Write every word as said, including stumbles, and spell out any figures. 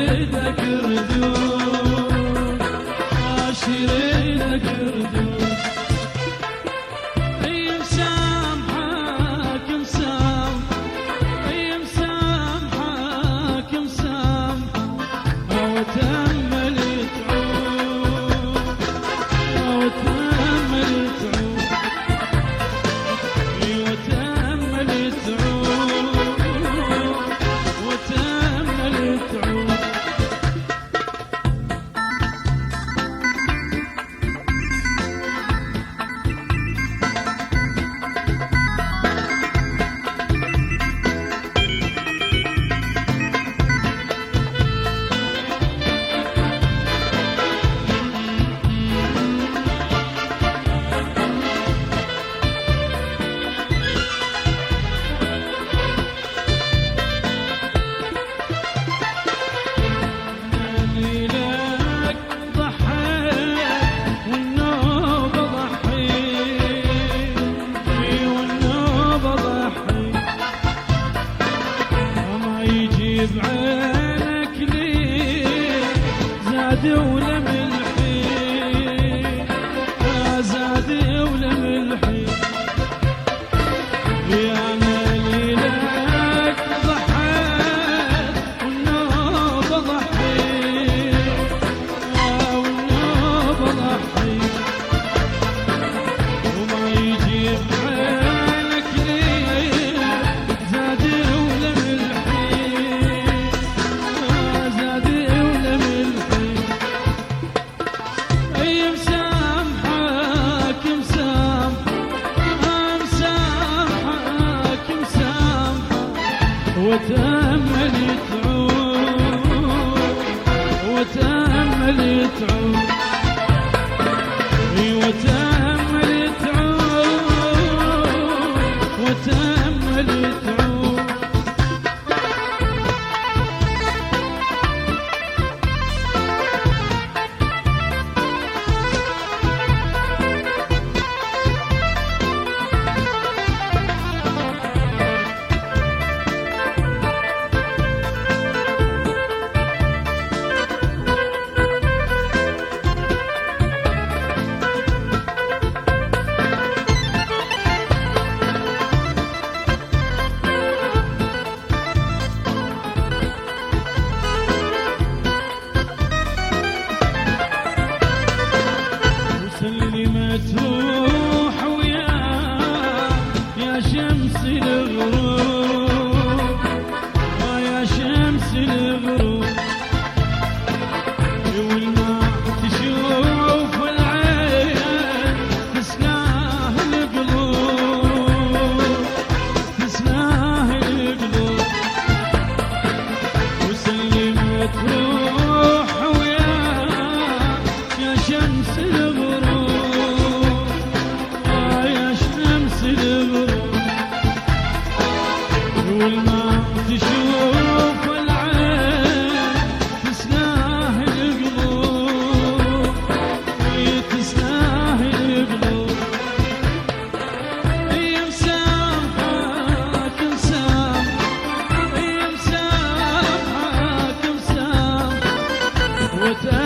لك ردود، عاشري لك ردود. اي مسامحك مسامحك، اي مسامحك مسامحك، او تأمل تعود، او تأمل تعود، اي وتأمل تعود، وتأمل تعود. بعينك ليه زاد ولا ملحي، زاد ولا ملحي. يا مالي لك ضحيت والنوب ضحيت، والنوب ضحيت، وما يجيب عينك ليه زاد ولا ملحي، وتأمل تعود، وتأمل تعود، اي وتأمل تعود، وتأمل تعود. تروح وياه يا شمس الغروب، يا شمس الغروب، والما تشوف العين تسلاه القلوب، تسلاه القلوب. وسلمت روح وياه يا شمس الغروب، والما تشوف العين تسلاه القلوب، تسلاه القلوب. اي مسامحك مسامحك، اي مسامحك مسامحك،